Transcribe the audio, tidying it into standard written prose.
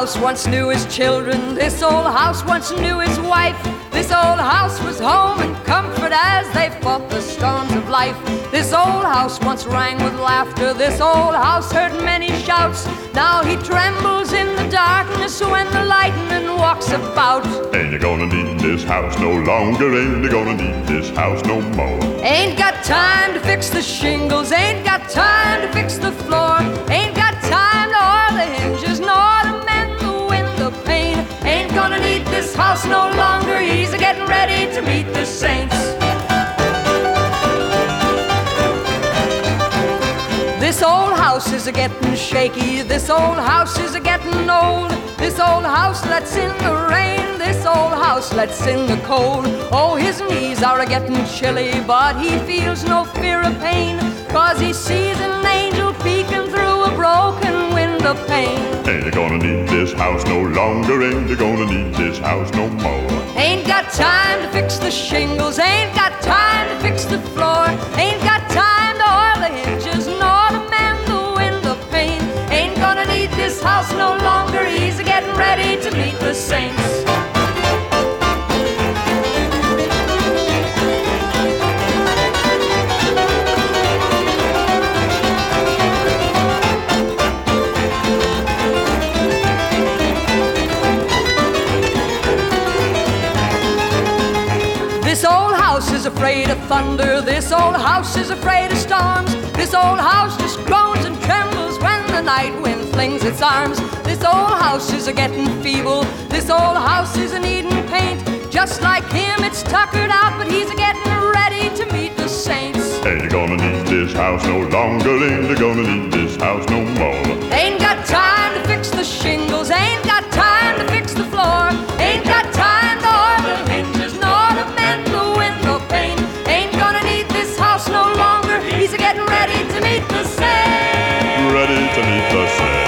house once knew his children. This old house once knew his wife. This old house was home and comfort as they fought the storms of life. This old house once rang with laughter. This old house heard many shouts. Now he trembles in the darkness when the lightning walks about. Ain't you gonna need this house no longer? Ain't you gonna need this house no more? Ain't got time to fix the shingles. Ain't got time to fix the floor. Ain't got time to oil the hinges nor to mend the window pane. Ain't gonna need this house no longer. He's getting ready to meet the saints. This old house is a-getting shaky. This old house is a-getting old. This old house lets in the rain. This old house lets in the cold. Oh, his knees are a-getting chilly, but he feels no fear of pain, 'cause he sees an angel peeking through a broken window pane. Ain't you gonna need this house no longer? Ain't you gonna need this house no more? Ain't got time to fix the shingles. Ain't got time to fix the floor. Ain't got time to oil the hinges nor to mend the window pane. Ain't gonna need this house no longer. He's getting ready to meet the saints. This old house is afraid of thunder. This old house is afraid of storms. This old house just groans and trembles when the night wind flings its arms. This old house is a-getting feeble. This old house is a-needing paint. Just like him, it's tuckered out, but he's a-getting ready to meet the saints. Ain't you gonna need this house no longer? Ain't you gonna need this house no more? Ain't got time to fix the shingles. Ain't got time to fix the floor. Ain't got time to oil the hinges nor to mend the window pane. Ain't gonna need this house no longer. He's a-getting ready to meet the saints. Ready to meet the saints.